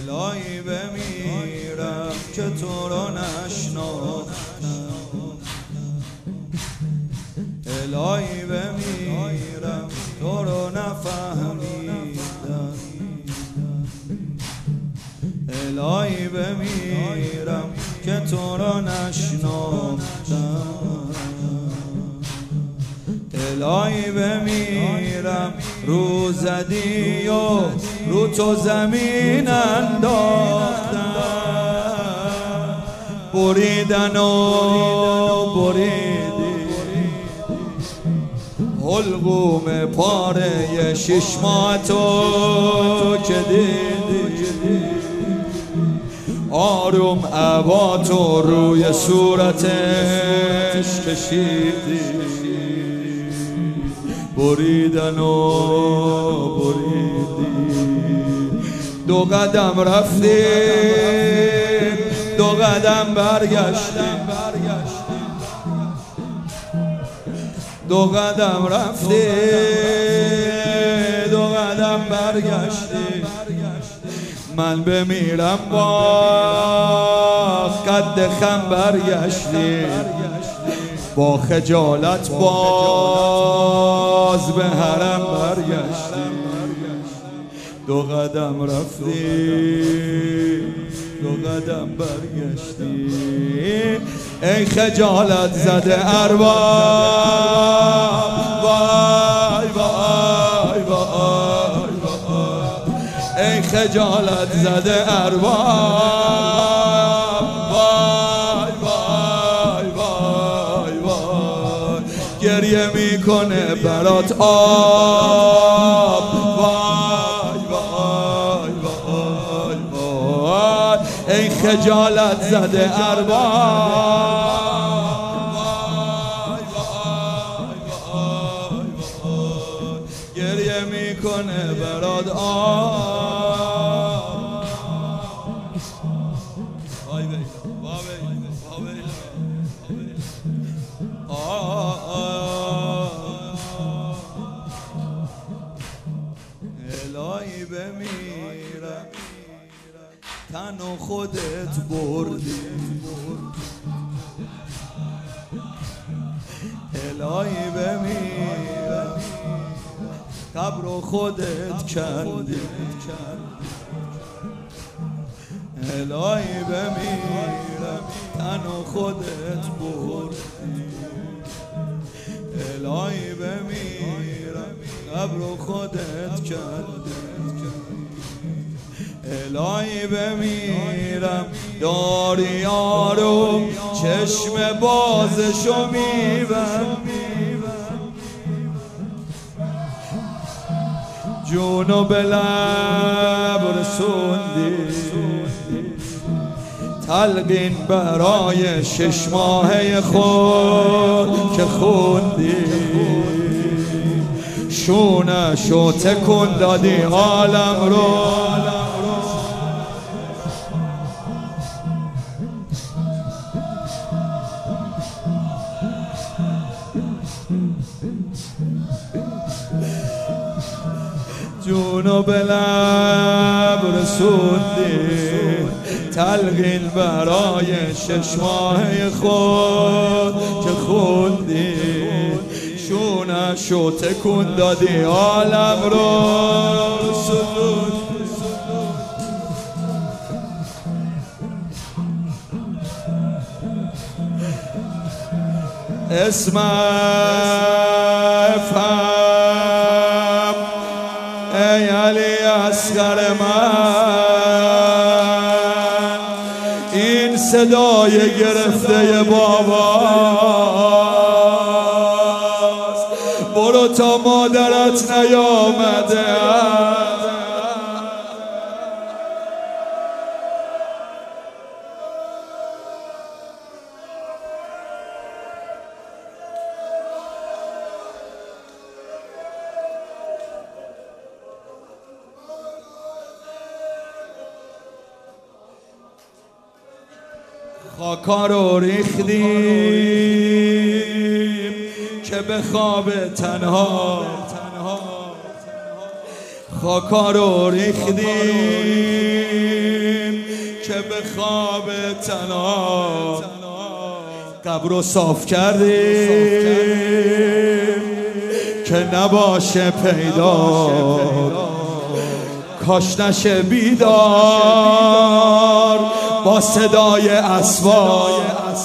الهی بمیرم که تو رو نشناختم، الهی بمیرم تو رو نفهمیدم، الهی بمیرم که تو رو نشناختم، الهی بمیرم رو زدی و رو تو زمین انداختم، بریدن و بریدی حلقوم پاره شش ماه تو که دیدی، آروم عبا تو روی صورتش کشیدی، بریدن و بریدی، دو قدم رفتی دو قدم برگشتی، دو قدم رفتی دو قدم برگشتی، من بمیرم باز قد خم برگشتی، با خجالت باز به حرم برگشتی، دو قدم رفتی دو قدم برگشتی، ای خجالت زده ارباب، وای وای وای وای، ای خجالت زده ارباب، وای وای وای وای، گریه میکنه برات آب، وای وای وای وای، ای خجالت زده ارباب، وای وای وای وای، گریه میکنه برات آب، وای وای وای الهی بمیرم تن و خودت بردی، الهی بمیرم قبر و خودت کندی، الهی بمیرم تن و خودت بردی، الهی بمیرم قبر و خودت کندی، الهی بمیرم داری آروم چشم بازشو میبم، جونو به لب رسوندی، تلقین برای شش ماهه خود که خوندی، شونشو تکون دادی عالم رو، جونو به لب رسوندی، تلقین برای شش ماه خود که خوندی، شونشو تکون دادی عالم رو سدود، اسم افهم ای علی اصغر من، این صدای گرفته باباست، برو تا مادرت نیامده، خاکا رو ریختیم که به خواب تنها، خاکا رو ریختیم که به خواب تنها قبر رو صاف کردیم که نباشه پیدا کاش نشه بیدار با صدای اسوار.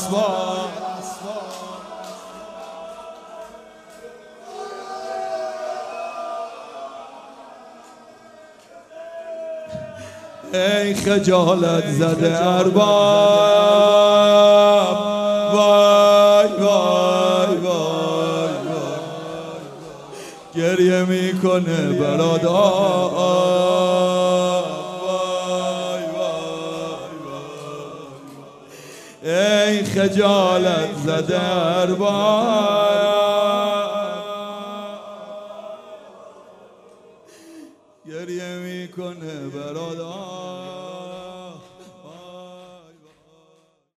ای خجالت زده ارباب، وای وای وای وای، گریه میکنه برادر، وای وای وای، ای خجالت زده ارباب، گریه میکنه برادر.